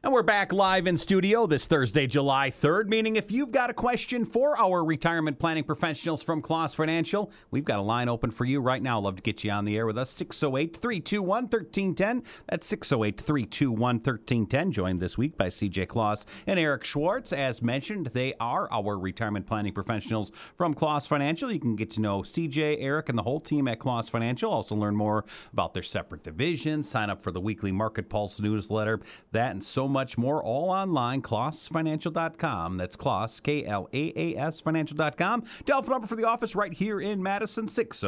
And we're back live in studio this Thursday, July 3rd, meaning if you've got a question for our retirement planning professionals from Kloss Financial, we've got a line open for you right now. Love to get you on the air with us, 608-321-1310. That's 608-321-1310. Joined this week by CJ Kloss and Eric Schwartz. As mentioned, they are our retirement planning professionals from Kloss Financial. You can get to know CJ, Eric, and the whole team at Kloss Financial. Also learn more about their separate divisions. Sign up for the weekly Market Pulse newsletter. That and so much more, all online, klossfinancial.com. That's Kloss, K-L-A-A-S, financial.com. Telephone number for the office right here in Madison,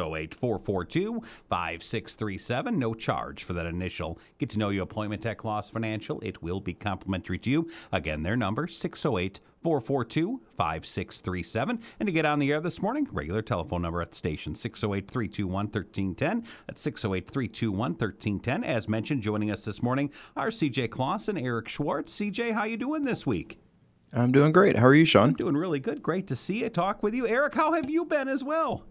608-442-5637. No charge for that initial get-to-know-you appointment at Kloss Financial. It will be complimentary to you. Again, their number, 608-442-5637. And to get on the air this morning, regular telephone number at the station, 608-321-1310. That's 608-321-1310. As mentioned, joining us this morning are CJ Kloss and Eric Schwartz. CJ, how you doing this week? I'm doing great. How are you, Sean? I'm doing really good. Great to see you, talk with you. Eric, how have you been as well?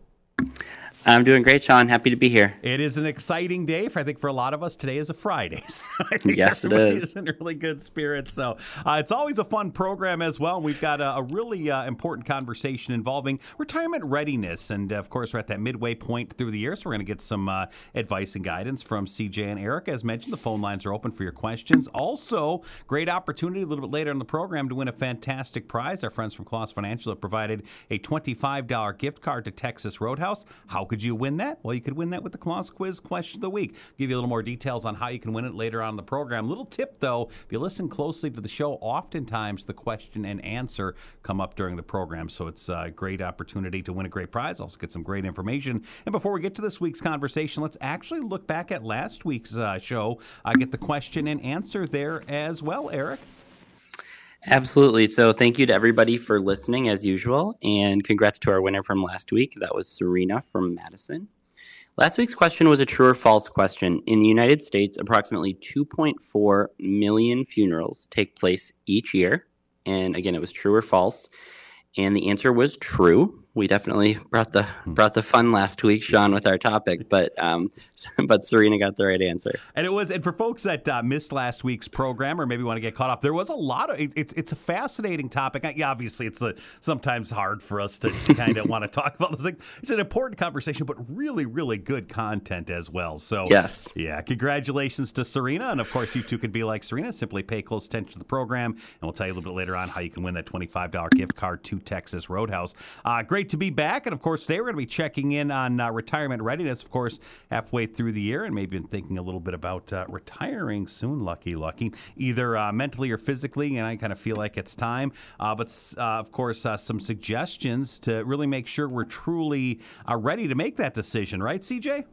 I'm doing great, Sean. Happy to be here. It is an exciting day. I think for a lot of us, today is a Friday. So yes, it is. In really good spirits. So it's always a fun program as well. We've got a really important conversation involving retirement readiness. And, of course, we're at that midway point through the year, so we're going to get some advice and guidance from CJ and Eric. As mentioned, the phone lines are open for your questions. Also, great opportunity a little bit later in the program to win a fantastic prize. Our friends from Kloss Financial have provided a $25 gift card to Texas Roadhouse. How could you win that? Well, you could win that with the Kloss Quiz Question of the Week. Give you a little more details on how you can win it later on in the program. Little tip, though, if you listen closely to the show, oftentimes the question and answer come up during the program. So it's a great opportunity to win a great prize. Also get some great information. And before we get to this week's conversation, let's actually look back at last week's show. Get the question and answer there as well, Eric. Absolutely. So thank you to everybody for listening as usual. And congrats to our winner from last week. That was Serena from Madison. Last week's question was a true or false question. In the United States, approximately 2.4 million funerals take place each year. And again, it was true or false. And the answer was true. We definitely brought the fun last week, Sean, with our topic, but Serena got the right answer. And for folks that missed last week's program or maybe want to get caught up, there was a lot of it's a fascinating topic. Obviously, it's sometimes hard for us to kind of want to talk about this. It's an important conversation, but really, really good content as well. So yes, yeah, congratulations to Serena, and of course, you too can be like Serena. Simply pay close attention to the program, and we'll tell you a little bit later on how you can win that $25 gift card to Texas Roadhouse. Great to be back. And of course, today we're going to be checking in on retirement readiness, of course, halfway through the year, and maybe been thinking a little bit about retiring soon, lucky, either mentally or physically. And I kind of feel like it's time. But of course, some suggestions to really make sure we're truly ready to make that decision. Right, CJ?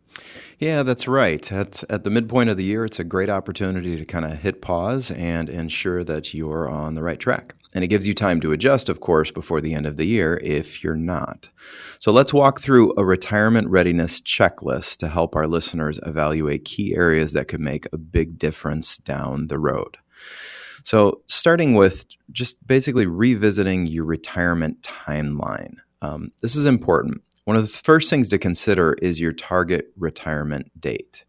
Yeah, that's right. At the midpoint of the year, it's a great opportunity to kind of hit pause and ensure that you're on the right track. And it gives you time to adjust, of course, before the end of the year if you're not. So let's walk through a retirement readiness checklist to help our listeners evaluate key areas that could make a big difference down the road. So starting with just basically revisiting your retirement timeline. This is important. One of the first things to consider is your target retirement date.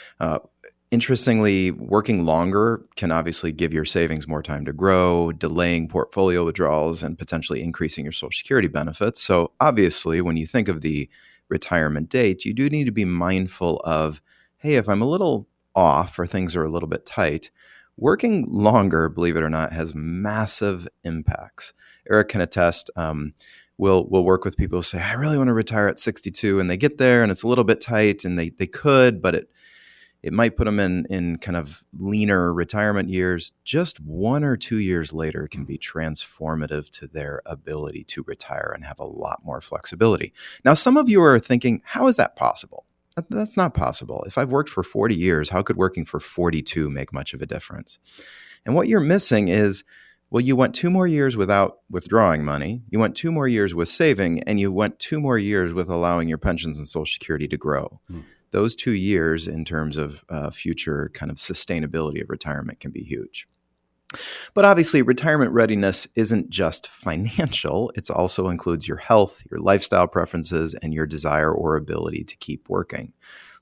Interestingly, working longer can obviously give your savings more time to grow, delaying portfolio withdrawals, and potentially increasing your Social Security benefits. So obviously, when you think of the retirement date, you do need to be mindful of, hey, if I'm a little off or things are a little bit tight, working longer, believe it or not, has massive impacts. Eric can attest. We'll work with people who say, I really want to retire at 62, and they get there and it's a little bit tight, and they could, but it might put them in kind of leaner retirement years. Just 1 or 2 years later can be transformative to their ability to retire and have a lot more flexibility. Now, some of you are thinking, how is that possible? That's not possible. If I've worked for 40 years, how could working for 42 make much of a difference? And what you're missing is, well, you went 2 more years without withdrawing money, you went 2 more years with saving, and you went 2 more years with allowing your pensions and Social Security to grow. Those 2 years in terms of future kind of sustainability of retirement can be huge. But obviously, retirement readiness isn't just financial. It also includes your health, your lifestyle preferences, and your desire or ability to keep working.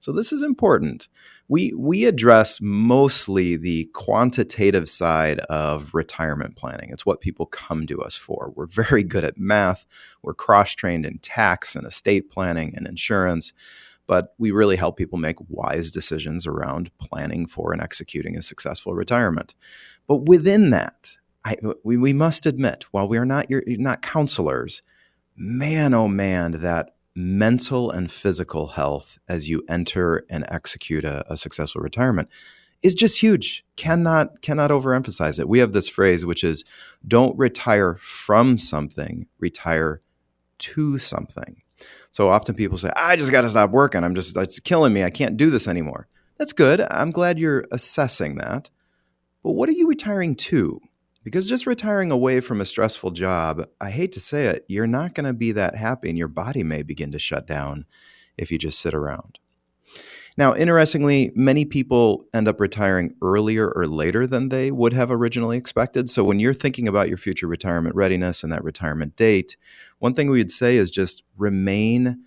So this is important. We address mostly the quantitative side of retirement planning. It's what people come to us for. We're very good at math. We're cross-trained in tax and estate planning and insurance, but we really help people make wise decisions around planning for and executing a successful retirement. But within that, we must admit, while we are not counselors, man, oh man, that mental and physical health as you enter and execute a successful retirement is just huge. Cannot overemphasize it. We have this phrase, which is don't retire from something, retire to something. So often people say, I just got to stop working. It's killing me. I can't do this anymore. That's good. I'm glad you're assessing that. But what are you retiring to? Because just retiring away from a stressful job, I hate to say it, you're not going to be that happy and your body may begin to shut down if you just sit around. Now, interestingly, many people end up retiring earlier or later than they would have originally expected. So when you're thinking about your future retirement readiness and that retirement date, one thing we would say is just remain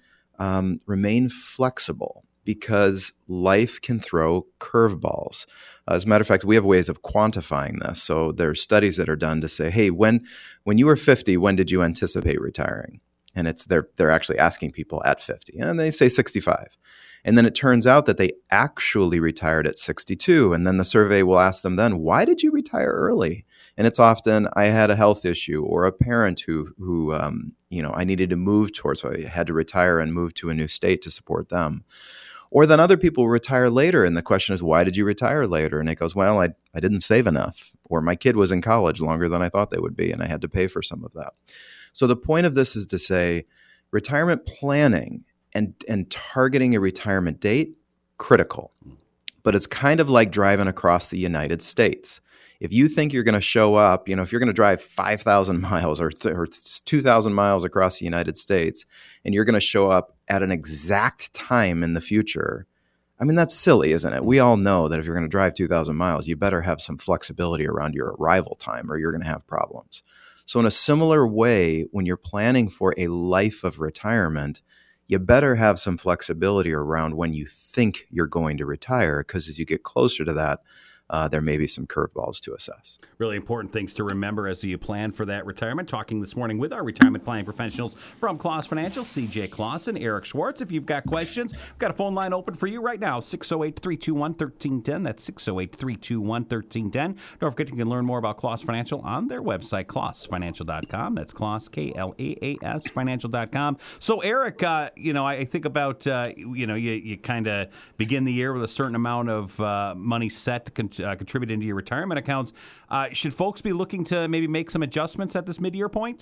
flexible, because life can throw curveballs. As a matter of fact, we have ways of quantifying this. So there's studies that are done to say, hey, when you were 50, when did you anticipate retiring? And they're actually asking people at 50, and they say 65. And then it turns out that they actually retired at 62. And then the survey will ask them then, why did you retire early? And it's often, I had a health issue, or a parent who I needed to move towards, so I had to retire and move to a new state to support them. Or then other people retire later, and the question is, why did you retire later? And it goes, well, I didn't save enough, or my kid was in college longer than I thought they would be, and I had to pay for some of that. So the point of this is to say retirement planning and targeting a retirement date, critical. But it's kind of like driving across the United States. If you think you're going to show up, if you're going to drive 5,000 miles or 2,000 miles across the United States, and you're going to show up at an exact time in the future, I mean, that's silly, isn't it? We all know that if you're going to drive 2,000 miles, you better have some flexibility around your arrival time, or you're going to have problems. So in a similar way, when you're planning for a life of retirement, you better have some flexibility around when you think you're going to retire, because as you get closer to that, there may be some curveballs to assess. Really important things to remember as you plan for that retirement. Talking this morning with our retirement planning professionals from Claus Financial, CJ Clausen, Eric Schwartz. If you've got questions, we've got a phone line open for you right now, 608-321-1310. That's 608-321-1310. Don't forget you can learn more about Claus Financial on their website, clausfinancial.com. That's Claus, Klaas, financial.com. So, Eric, I think about, you kind of begin the year with a certain amount of money set to contribute into your retirement accounts. Should folks be looking to maybe make some adjustments at this mid-year point?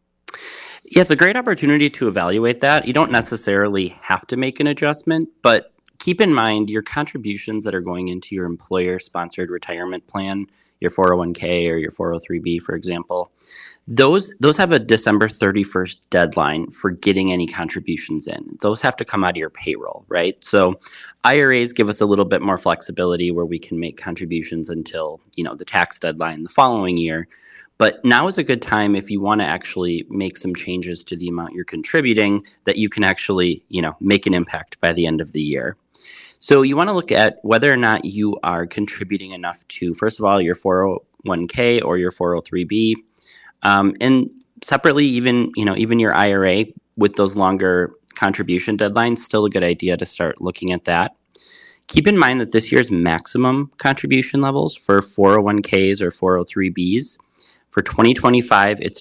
Yeah, it's a great opportunity to evaluate that. You don't necessarily have to make an adjustment, but keep in mind your contributions that are going into your employer-sponsored retirement plan, your 401k or your 403b, for example. Those have a December 31st deadline for getting any contributions in. Those have to come out of your payroll, right? So IRAs give us a little bit more flexibility where we can make contributions until, the tax deadline the following year. But now is a good time if you want to actually make some changes to the amount you're contributing that you can actually, make an impact by the end of the year. So you want to look at whether or not you are contributing enough to, first of all, your 401k or your 403b. And separately, even your IRA with those longer contribution deadlines, still a good idea to start looking at that. Keep in mind that this year's maximum contribution levels for 401ks or 403bs, for 2025, it's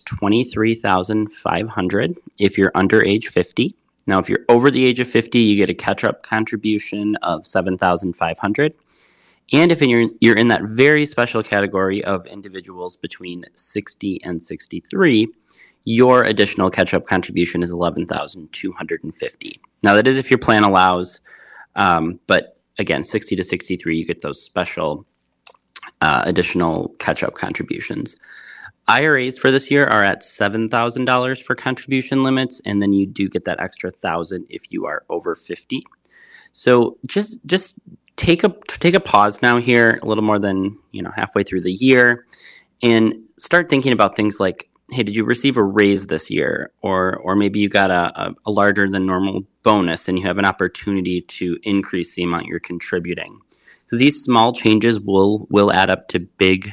$23,500 if you're under age 50. Now, if you're over the age of 50, you get a catch-up contribution of $7,500. And if you're in that very special category of individuals between 60 and 63, your additional catch-up contribution is $11,250. Now, that is if your plan allows, but again, 60 to 63, you get those special additional catch-up contributions. IRAs for this year are at $7,000 for contribution limits, and then you do get that extra $1,000 if you are over 50. So just take a pause now here, a little more than halfway through the year, and start thinking about things like hey, did you receive a raise this year? Or maybe you got a larger than normal bonus and you have an opportunity to increase the amount you're contributing. Because these small changes will add up to big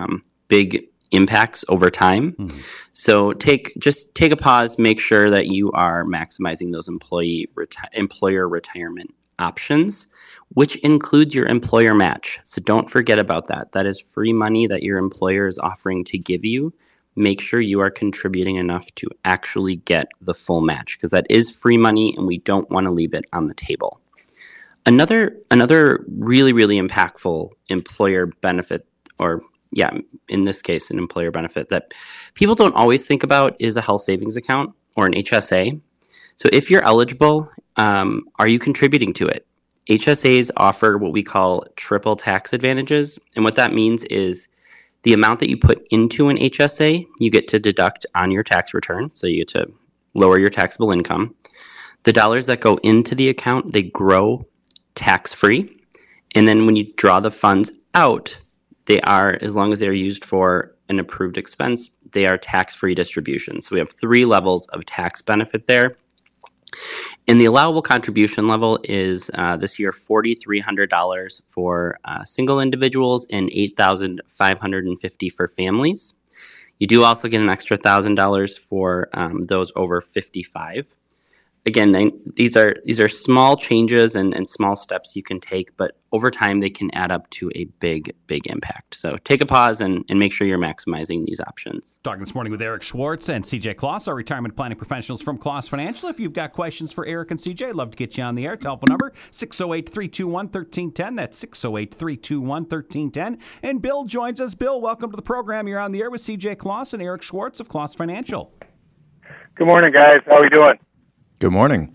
impacts over time. Mm-hmm. So take a pause, make sure that you are maximizing those employer retirement options, which includes your employer match. So don't forget about that. That is free money that your employer is offering to give you. Make sure you are contributing enough to actually get the full match, because that is free money and we don't want to leave it on the table. Another really, really impactful employer benefit, in this case, an employer benefit that people don't always think about is a health savings account or an HSA. So if you're eligible, are you contributing to it? HSAs offer what we call triple tax advantages. And what that means is the amount that you put into an HSA, you get to deduct on your tax return. So you get to lower your taxable income. The dollars that go into the account, they grow tax-free. And then when you draw the funds out, they are, as long as they're used for an approved expense, they are tax-free distributions. So we have 3 levels of tax benefit there. And the allowable contribution level is this year $4,300 for single individuals and $8,550 for families. You do also get an extra $1,000 for those over 55. Again, these are small changes and small steps you can take, but over time they can add up to a big impact. So take a pause and make sure you're maximizing these options. Talking this morning with Eric Schwartz and CJ Kloss, our retirement planning professionals from Kloss Financial. If you've got questions for Eric and CJ, I'd love to get you on the air. Telephone number 608-321-1310. That's 608-321-1310. And Bill joins us. Bill, welcome to the program. You're on the air with CJ Kloss and Eric Schwartz of Kloss Financial. Good morning, guys. How are we doing? Good morning.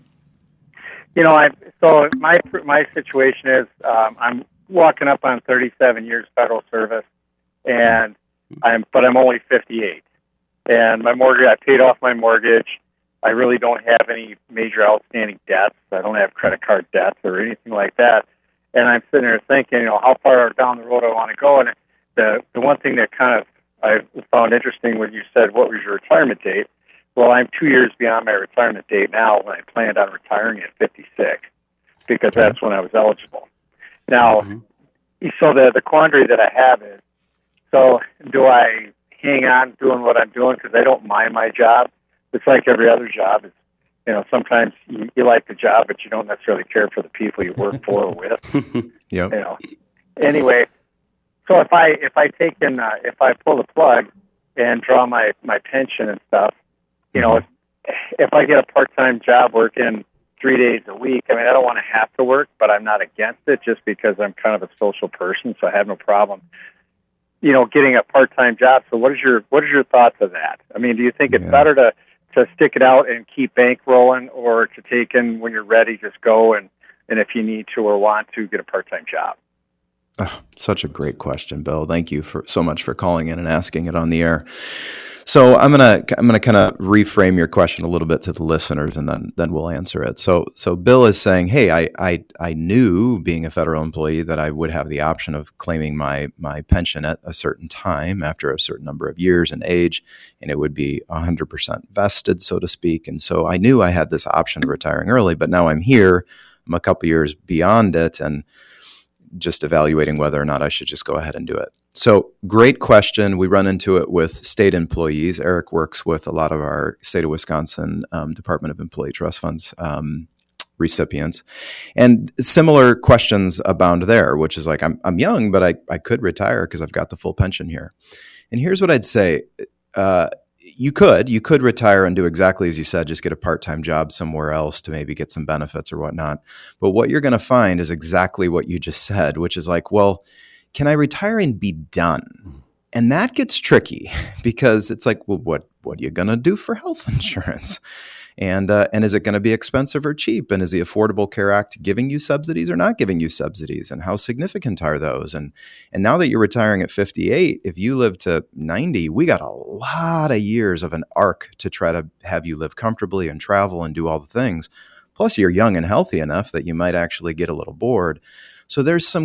So my situation is I'm walking up on 37 years federal service, and I'm only 58, and my mortgage, I paid off my mortgage. I really don't have any major outstanding debts. I don't have credit card debts or anything like that. And I'm sitting there thinking, how far down the road I want to go. And the one thing that kind of I found interesting when you said, what was your retirement date? Well, I'm 2 years beyond my retirement date now when I planned on retiring at 56 because that's when I was eligible. Now, so the quandary that I have is, so do I hang on doing what I'm doing because I don't mind my job? It's like every other job. It's, sometimes you like the job, but you don't necessarily care for the people you work for or with. Yep. Anyway, so if I pull the plug and draw my pension and stuff, if I get a part-time job working 3 days a week, I don't want to have to work, but I'm not against it just because I'm kind of a social person, so I have no problem, getting a part-time job. So what is your thoughts of that? Do you think it's better to stick it out and keep bank rolling, or to take in when you're ready, just go and if you need to or want to, get a part-time job? Oh, such a great question, Bill. Thank you so much for calling in and asking it on the air. So I'm gonna kind of reframe your question a little bit to the listeners, and then we'll answer it. So Bill is saying, hey, I knew, being a federal employee, that I would have the option of claiming my pension at a certain time after a certain number of years and age, and it would be 100% vested, so to speak. And so I knew I had this option of retiring early, but now I'm here. I'm a couple years beyond it, and just evaluating whether or not I should just go ahead and do it. So great question. We run into it with state employees. Eric works with a lot of our state of Wisconsin Department of Employee Trust Funds recipients. And similar questions abound there, which is like, I'm young, but I could retire because I've got the full pension here. And here's what I'd say. You could retire and do exactly as you said, just get a part-time job somewhere else to maybe get some benefits or whatnot. But what you're going to find is exactly what you just said, which is like, well, can I retire and be done? And that gets tricky because it's like, well, what are you going to do for health insurance? And is it going to be expensive or cheap? And is the Affordable Care Act giving you subsidies or not giving you subsidies? And how significant are those? And now that you're retiring at 58, if you live to 90, we got a lot of years of an arc to try to have you live comfortably and travel and do all the things. Plus, you're young and healthy enough that you might actually get a little bored. So there's some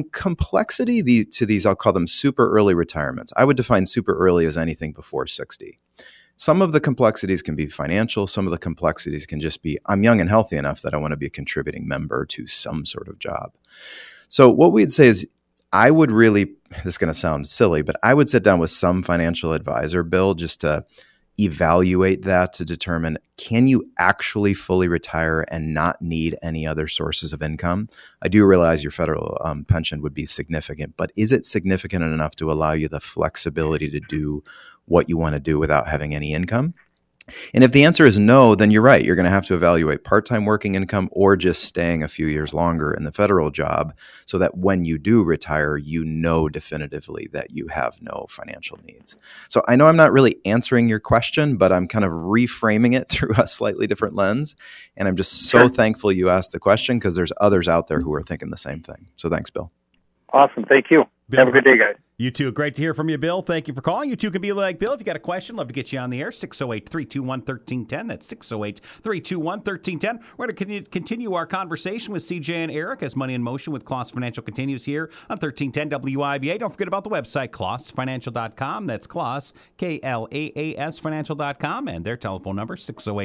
complexity to these, I'll call them super early retirements. I would define super early as anything before 60. Some of the complexities can be financial. Some of the complexities can just be, I'm young and healthy enough that I want to be a contributing member to some sort of job. So what we'd say is, I would really, this is going to sound silly, but I would sit down with some financial advisor, Bill, just to evaluate that to determine, can you actually fully retire and not need any other sources of income? I do realize your federal pension would be significant, but is it significant enough to allow you the flexibility to do what you want to do without having any income? And if the answer is no, then you're right. You're going to have to evaluate part-time working income or just staying a few years longer in the federal job so that when you do retire, you know definitively that you have no financial needs. So I know I'm not really answering your question, but I'm kind of reframing it through a slightly different lens. And I'm just so thankful you asked the question, because there's others out there who are thinking the same thing. So thanks, Bill. Awesome. Thank you. Bill, have a good day, guys. You too. Great to hear from you, Bill. Thank you for calling. You too can be like Bill. If you got a question, love to get you on the air. 608-321-1310. That's 608-321-1310. We're going to continue our conversation with CJ and Eric as Money in Motion with Kloss Financial continues here on 1310 WIBA. Don't forget about the website, klossfinancial.com. That's Kloss, K-L-A-A-S financial.com. And their telephone number,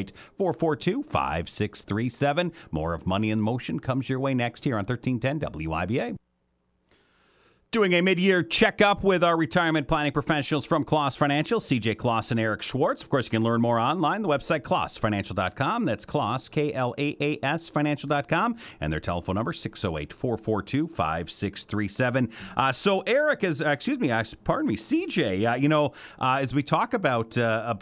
608-442-5637. More of Money in Motion comes your way next here on 1310 WIBA. Doing a mid-year checkup with our retirement planning professionals from Kloss Financial, CJ Kloss and Eric Schwartz. Of course, you can learn more online. The website, klossfinancial.com. That's Kloss, K-L-A-A-S financial.com. And their telephone number, 608-442-5637. So Eric is, CJ, as we talk about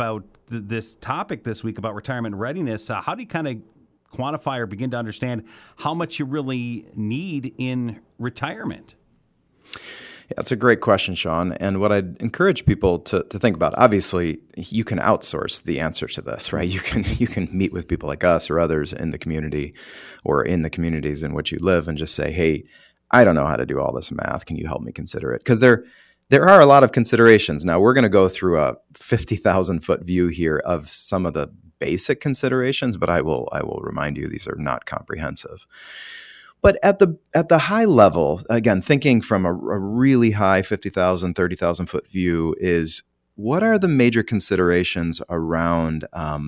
this topic this week about retirement readiness, how do you kind of quantify or begin to understand how much you really need in retirement? Yeah, that's a great question, Sean. And what I'd encourage people to think about, obviously, you can outsource the answer to this, right? You can meet with people like us or others in the community or in the communities in which you live and just say, hey, I don't know how to do all this math. Can you help me consider it? Because there are a lot of considerations. Now, we're going to go through a 50,000-foot view here of some of the basic considerations, but I will remind you these are not comprehensive. But at the high level, again, thinking from a really high 50,000, 30,000 foot view is, what are the major considerations around,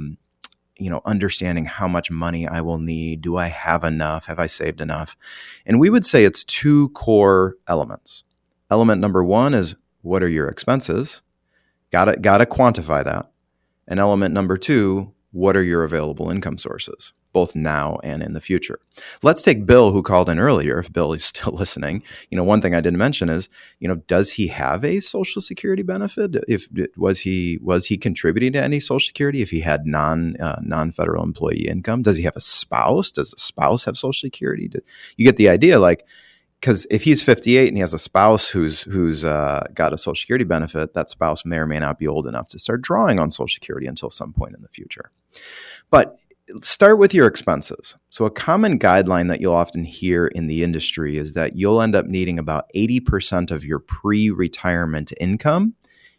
understanding how much money I will need? Do I have enough? Have I saved enough? And we would say it's two core elements. Element number one is, what are your expenses? Got to quantify that. And element number two, what are your available income sources, both now and in the future? Let's take Bill, who called in earlier, if Bill is still listening. One thing I didn't mention is, does he have a Social Security benefit? Was he contributing to any Social Security if he had non-federal employee income? Does he have a spouse? Does a spouse have Social Security? You get the idea, because if he's 58 and he has a spouse who's got a Social Security benefit, that spouse may or may not be old enough to start drawing on Social Security until some point in the future. But start with your expenses. So a common guideline that you'll often hear in the industry is that you'll end up needing about 80% of your pre-retirement income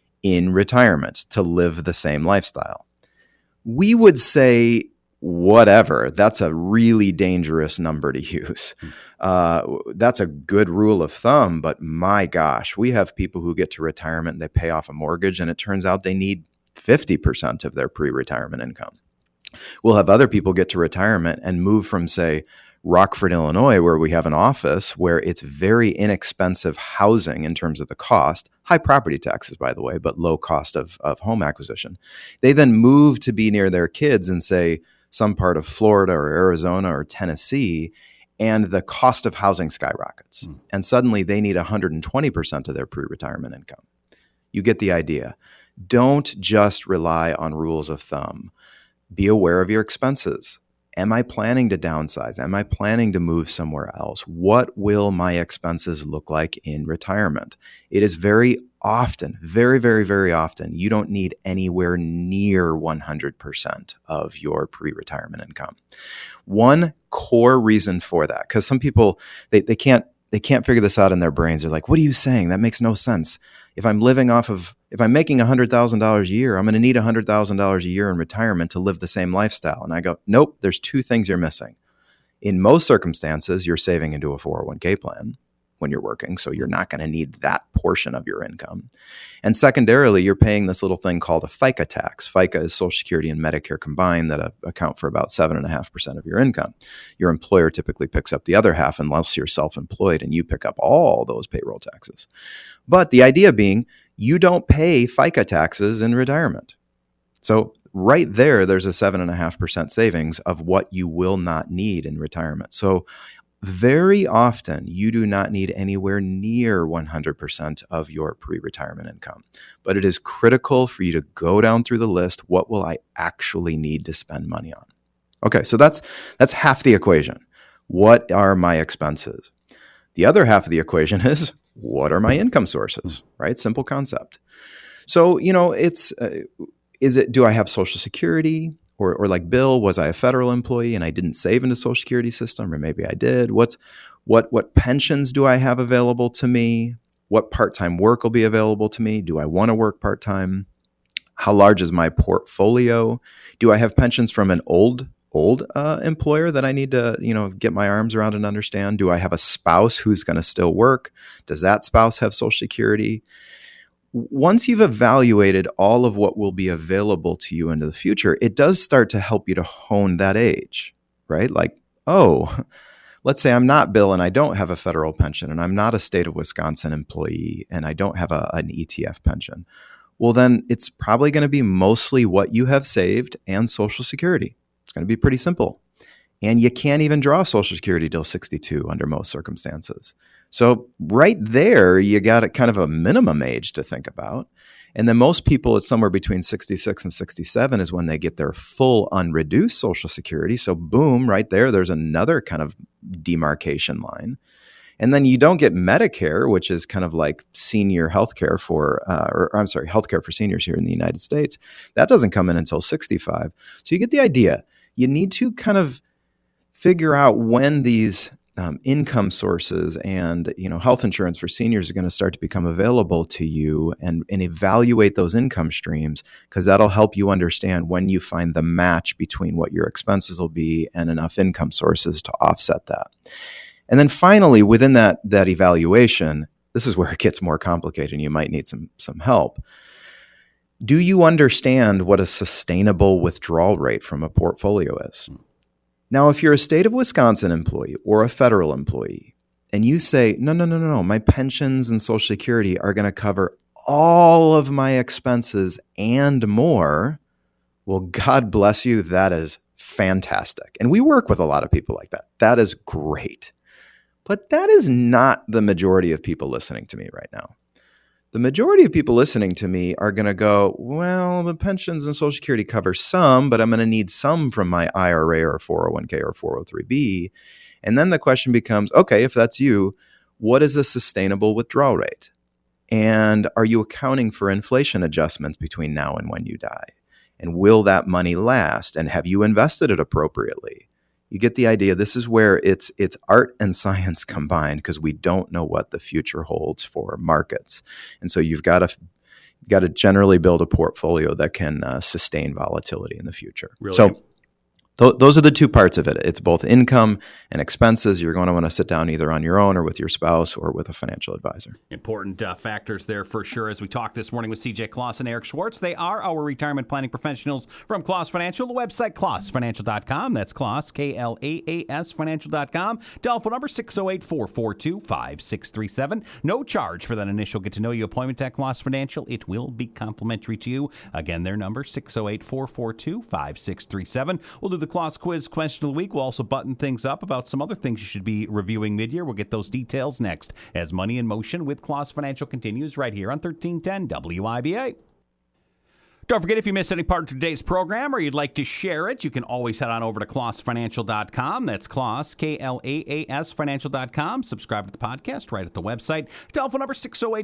in retirement to live the same lifestyle. We would say, whatever, that's a really dangerous number to use. That's a good rule of thumb, but my gosh, we have people who get to retirement and they pay off a mortgage, and it turns out they need 50% of their pre-retirement income. We'll have other people get to retirement and move from, say, Rockford, Illinois, where we have an office where it's very inexpensive housing in terms of the cost, high property taxes, by the way, but low cost of home acquisition. They then move to be near their kids in, say, some part of Florida or Arizona or Tennessee, and the cost of housing skyrockets. And suddenly they need 120% of their pre-retirement income. You get the idea. Don't just rely on rules of thumb. Be aware of your expenses. Am I planning to downsize? Am I planning to move somewhere else? What will my expenses look like in retirement? It is very often, very, very, very often, you don't need anywhere near 100% of your pre-retirement income. One core reason for that, because some people, they can't figure this out in their brains. They're like, what are you saying? That makes no sense. If I'm making $100,000 a year, I'm going to need $100,000 a year in retirement to live the same lifestyle. And I go, nope, there's two things you're missing. In most circumstances, you're saving into a 401k plan, when you're working, so you're not going to need that portion of your income. And secondarily, you're paying this little thing called a FICA tax. FICA is Social Security and Medicare combined that account for about 7.5% of your income. Your employer typically picks up the other half unless you're self-employed and you pick up all those payroll taxes. But the idea being, you don't pay FICA taxes in retirement. So right there's a 7.5% savings of what you will not need in retirement. So very often, you do not need anywhere near 100% of your pre-retirement income. But it is critical for you to go down through the list. What will I actually need to spend money on? Okay, so that's half the equation. What are my expenses? The other half of the equation is, what are my income sources, right? Simple concept. So, do I have Social Security? Or like Bill, was I a federal employee and I didn't save in the Social Security system? Or maybe I did. What pensions do I have available to me? What part-time work will be available to me? Do I want to work part-time? How large is my portfolio? Do I have pensions from an old employer that I need to, get my arms around and understand? Do I have a spouse who's going to still work? Does that spouse have Social Security? Once you've evaluated all of what will be available to you into the future, it does start to help you to hone that age, right? Like, let's say I'm not Bill and I don't have a federal pension and I'm not a state of Wisconsin employee and I don't have an ETF pension. Well, then it's probably going to be mostly what you have saved and Social Security. It's going to be pretty simple. And you can't even draw Social Security till 62 under most circumstances. So right there, you got a kind of a minimum age to think about. And then most people, it's somewhere between 66 and 67 is when they get their full unreduced Social Security. So boom, right there's another kind of demarcation line. And then you don't get Medicare, which is kind of like senior healthcare healthcare for seniors here in the United States. That doesn't come in until 65. So you get the idea. You need to kind of figure out when these income sources and health insurance for seniors are going to start to become available to you, and evaluate those income streams, because that'll help you understand when you find the match between what your expenses will be and enough income sources to offset that. And then finally, within that evaluation, this is where it gets more complicated and you might need some help. Do you understand what a sustainable withdrawal rate from a portfolio is? Now, if you're a state of Wisconsin employee or a federal employee, and you say, no, my pensions and Social Security are going to cover all of my expenses and more, well, God bless you. That is fantastic. And we work with a lot of people like that. That is great. But that is not the majority of people listening to me right now. The majority of people listening to me are going to go, well, the pensions and Social Security cover some, but I'm going to need some from my IRA or 401k or 403b. And then the question becomes, okay, if that's you, what is a sustainable withdrawal rate? And are you accounting for inflation adjustments between now and when you die? And will that money last? And have you invested it appropriately? You get the idea. This is where it's art and science combined, because we don't know what the future holds for markets. And so you've got to generally build a portfolio that can sustain volatility in the future. Really? So those are the two parts of it. It's both income and expenses. You're going to want to sit down either on your own or with your spouse or with a financial advisor. Important factors there for sure. As we talked this morning with CJ Kloss and Eric Schwartz, they are our retirement planning professionals from Kloss Financial. The website, klossfinancial.com. That's Kloss, Klaas financial.com. Telephone number 608-442-5637. No charge for that initial get-to-know-you appointment at Kloss Financial. It will be complimentary to you. Again, their number, 608-442-5637. We'll do the Kloss Quiz question of the week. We'll also button things up about some other things you should be reviewing mid-year. We'll get those details next as Money in Motion with Kloss Financial continues right here on 1310 WIBA. Don't forget, if you missed any part of today's program or you'd like to share it, you can always head on over to klossfinancial.com. That's Kloss, Klaas financial.com. Subscribe to the podcast right at the website. Telephone number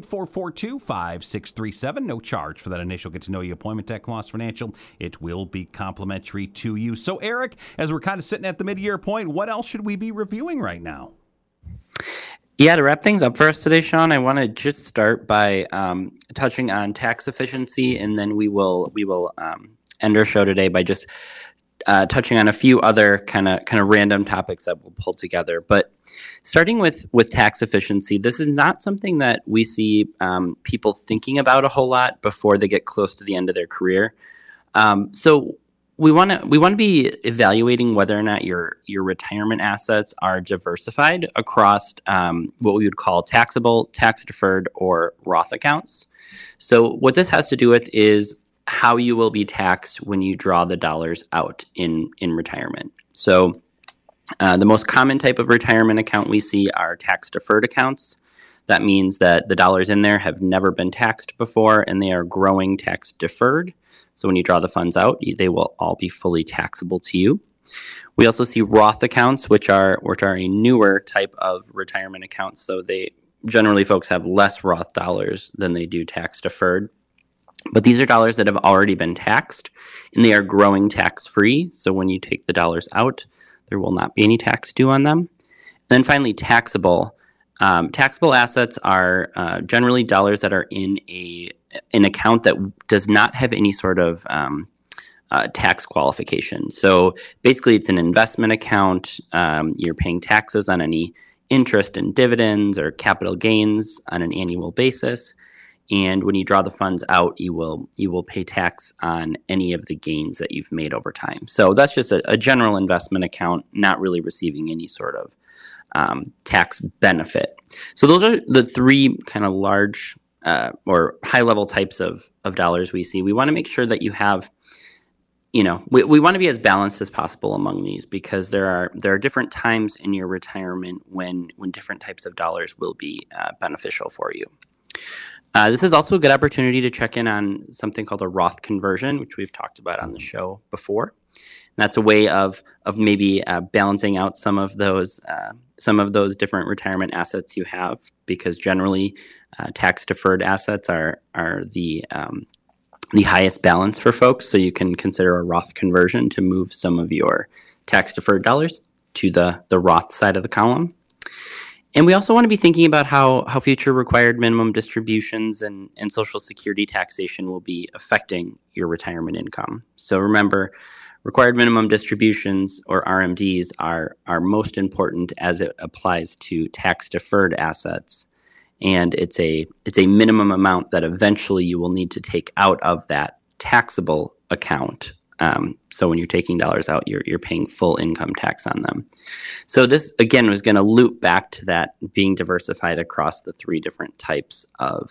608-442-5637. No charge for that initial get-to-know-you appointment at Kloss Financial. It will be complimentary to you. So, Eric, as we're kind of sitting at the mid-year point, what else should we be reviewing right now? Yeah, to wrap things up for us today, Sean, I want to just start by touching on tax efficiency, and then we will end our show today by just touching on a few other kind of random topics that we'll pull together. But starting with tax efficiency, this is not something that we see people thinking about a whole lot before they get close to the end of their career. So we want to be evaluating whether or not your retirement assets are diversified across what we would call taxable, tax deferred, or Roth accounts. So what this has to do with is how you will be taxed when you draw the dollars out in retirement. So the most common type of retirement account we see are tax deferred accounts. That means that the dollars in there have never been taxed before and they are growing tax deferred. So when you draw the funds out, they will all be fully taxable to you. We also see Roth accounts, which are a newer type of retirement accounts. So they generally, folks have less Roth dollars than they do tax deferred. But these are dollars that have already been taxed and they are growing tax-free. So when you take the dollars out, there will not be any tax due on them. And then finally, taxable. Taxable assets are generally dollars that are in an account that does not have any sort of tax qualification. So basically, it's an investment account. You're paying taxes on any interest and dividends or capital gains on an annual basis. And when you draw the funds out, you will pay tax on any of the gains that you've made over time. So that's just a general investment account, not really receiving any sort of tax benefit. So those are the three kind of large or high-level types of dollars we see. We want to make sure that you have, we want to be as balanced as possible among these because there are different times in your retirement when different types of dollars will be beneficial for you. This is also a good opportunity to check in on something called a Roth conversion, which we've talked about on the show before. And that's a way of maybe balancing out some of those different retirement assets you have, because generally tax deferred assets are the highest balance for folks. So you can consider a Roth conversion to move some of your tax deferred dollars to the Roth side of the column. And we also want to be thinking about how future required minimum distributions and Social Security taxation will be affecting your retirement income. So remember, required minimum distributions, or RMDs, are most important as it applies to tax-deferred assets. And it's a minimum amount that eventually you will need to take out of that taxable account. So when you're taking dollars out, you're paying full income tax on them. So this, again, was going to loop back to that being diversified across the three different types of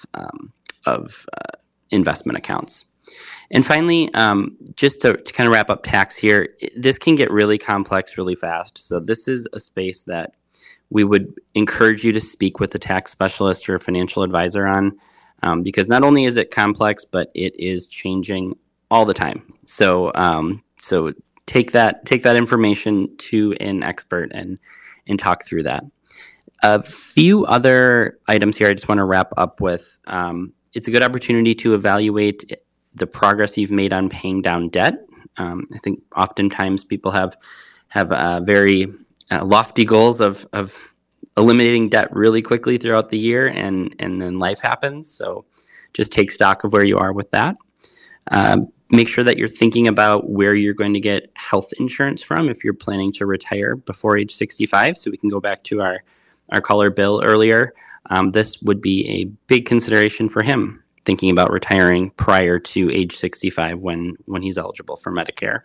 investment accounts. And finally, just to kind of wrap up tax here, this can get really complex really fast. So this is a space that we would encourage you to speak with a tax specialist or a financial advisor on, because not only is it complex, but it is changing all the time. So take that information to an expert and talk through that. A few other items here I just want to wrap up with. It's a good opportunity to evaluate the progress you've made on paying down debt. I think oftentimes people have very lofty goals of eliminating debt really quickly throughout the year, and then life happens. So just take stock of where you are with that. Make sure that you're thinking about where you're going to get health insurance from if you're planning to retire before age 65. So we can go back to our caller Bill earlier. This would be a big consideration for him, thinking about retiring prior to age 65 when he's eligible for Medicare.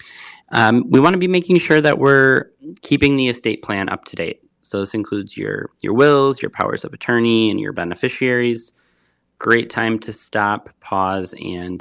We want to be making sure that we're keeping the estate plan up to date. So this includes your wills, your powers of attorney, and your beneficiaries. Great time to stop, pause, and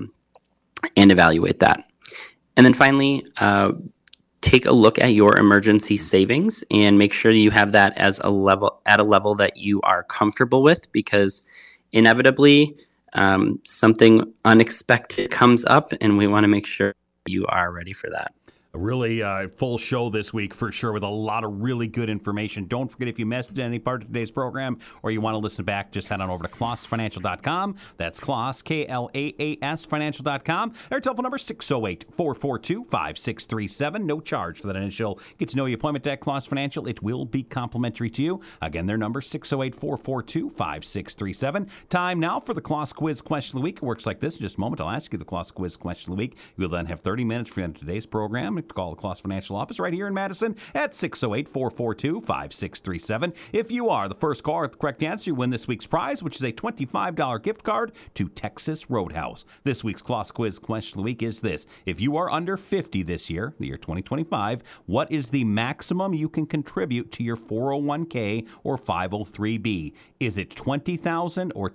evaluate that. And then finally, take a look at your emergency savings and make sure you have that at a level that you are comfortable with, because inevitably something unexpected comes up, and we want to make sure you are ready for that. A really full show this week for sure with a lot of really good information. Don't forget, if you missed any part of today's program or you want to listen back, just head on over to klossfinancial.com. That's Kloss, Klaas, financial.com. Our telephone number 608-442-5637. No charge for that initial get-to-know-you appointment at Kloss Financial. It will be complimentary to you. Again, their number 608-442-5637. Time now for the Kloss Quiz Question of the Week. It works like this. In just a moment, I'll ask you the Kloss Quiz Question of the Week. You'll then have 30 minutes for today's program. Call the Kloss Financial office right here in Madison at 608-442-5637. If you are the first caller with the correct answer, you win this week's prize, which is a $25 gift card to Texas Roadhouse. This week's Kloss Quiz Question of the Week is this. If you are under 50 this year, the year 2025, what is the maximum you can contribute to your 401k or 503b? Is it $20,000 or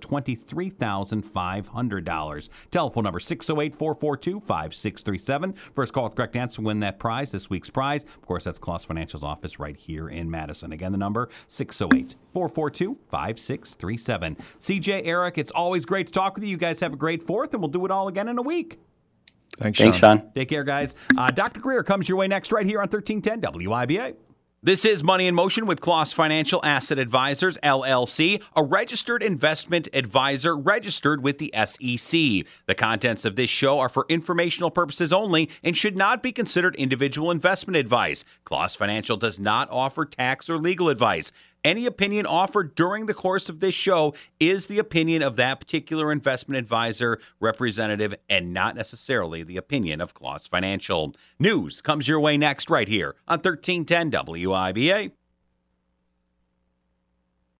$23,500? Telephone number 608-442-5637. First call with the correct answer, win that prize, this week's prize. Of course, that's Kloss Financial's office right here in Madison. Again, the number 608-442-5637. CJ, Eric, it's always great to talk with you. You guys have a great 4th, and we'll do it all again in a week. Thanks, Sean. Take care, guys. Dr. Greer comes your way next right here on 1310 WIBA. This is Money in Motion with Kloss Financial Asset Advisors, LLC, a registered investment advisor registered with the SEC. The contents of this show are for informational purposes only and should not be considered individual investment advice. Kloss Financial does not offer tax or legal advice. Any opinion offered during the course of this show is the opinion of that particular investment advisor representative and not necessarily the opinion of Kloss Financial. News comes your way next right here on 1310 WIBA.